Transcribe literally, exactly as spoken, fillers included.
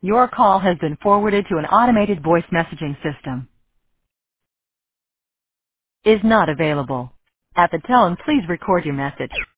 Your call has been forwarded to an automated voice messaging system. Is not available. At the tone, please record your message.